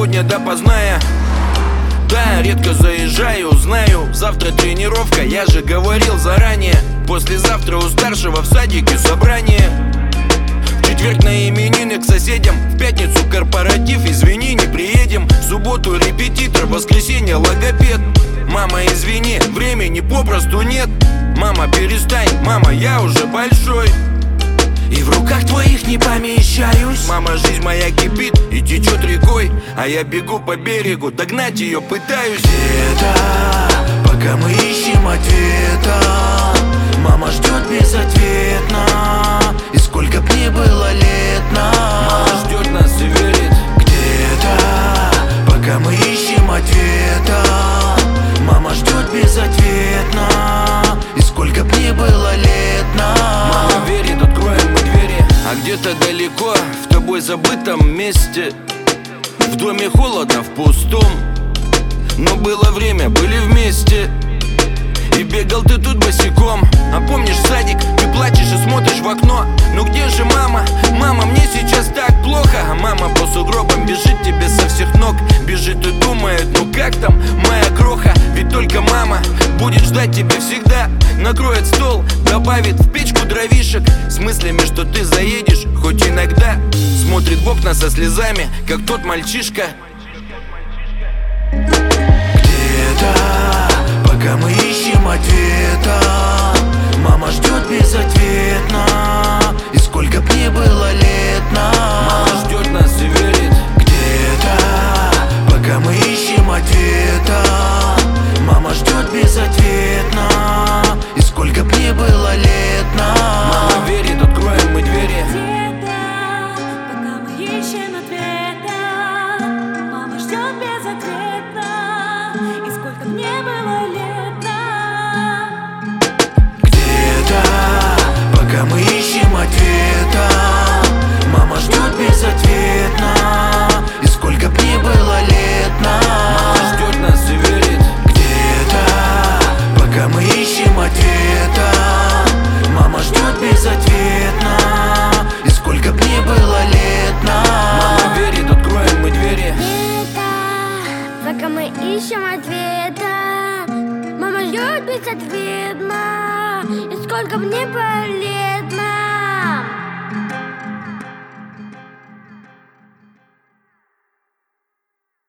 сегодня допоздна я. Да, редко заезжаю, знаю, завтра тренировка, я же говорил заранее. Послезавтра у старшего в садике собрание. В четверг на именины к соседям, в пятницу корпоратив, извини, не приедем. В субботу репетитор, в воскресенье логопед. Мама, извини, времени попросту нет. Мама, перестань, мама, я уже большой и в руках твоих не помещаюсь. Мама, жизнь моя кипит и течет рекой, а я бегу по берегу, догнать ее пытаюсь. Где-то, пока мы ищем ответа, мама ждет безответно. И сколько б ни было лет нам, мама ждет нас и верит. Где-то, пока мы ищем ответа, мама ждет безответно. И сколько б ни было лет нам, мама верит, откроем мы двери. А где-то далеко, в тобой забытом месте, в доме холодно, в пустом, но было время, были вместе. И бегал ты тут босиком. А помнишь садик, ты плачешь и смотришь в окно. Ну где же мама? Мама, мне сейчас так плохо. А мама по сугробам бежит тебе со всех ног. Бежит и думает, ну как там моя кроха? Ведь только мама будет ждать тебя всегда. Накроет стол, добавит в печку дровишек, с мыслями, что ты заедешь хоть иногда. Смотрит в окна со слезами, как тот мальчишка. Где-то, пока мы ищем ответа, мама ждет безответно. И сколько б ни было лет нам, мама ждет нас и верит. Где-то, пока мы ищем ответа, мама ждет безответно. И сколько б ни было лет нам, мама верит, откроем мы двери. Где-то, пока мы ищем ответа, мама ждет безответно. И сколько б ни было лет нам. Где-то, пока мы ищем ответа, мама ждет безответно. И сколько б ни было лет нам, мама ждет нас и верит. Где-то, пока мы ищем ответа, мама ждет безответно. И сколько б ни было лет нам, Мама верит, откроем мы двери. Где-то, пока мы ищем ответа, мама ждет безответно. И сколько мне было лет нам.